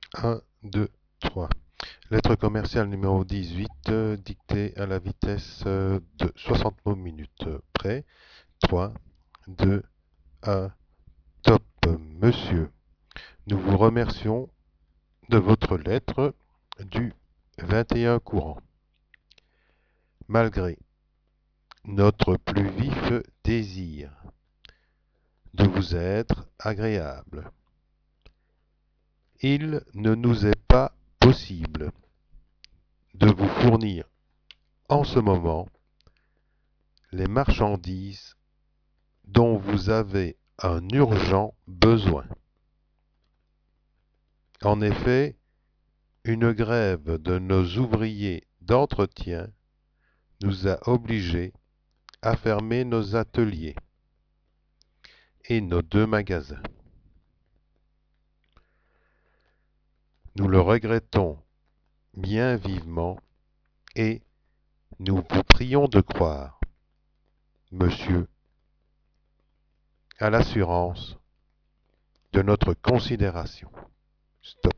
Un, 2, 3. Lettre commerciale numéro 18, dictée à la vitesse de 60 mots minutes. Prêt? 3, 2, 1. Top. Monsieur, nous vous remercions de votre lettre du 21 courant. Malgré notre plus vif désir de vous être agréable, il ne nous est pas possible de vous fournir en ce moment les marchandises dont vous avez un urgent besoin. En effet, une grève de nos ouvriers d'entretien nous a obligés à fermer nos ateliers et nos deux magasins. Nous le regrettons bien vivement et nous vous prions de croire, monsieur, à l'assurance de notre considération. Stop.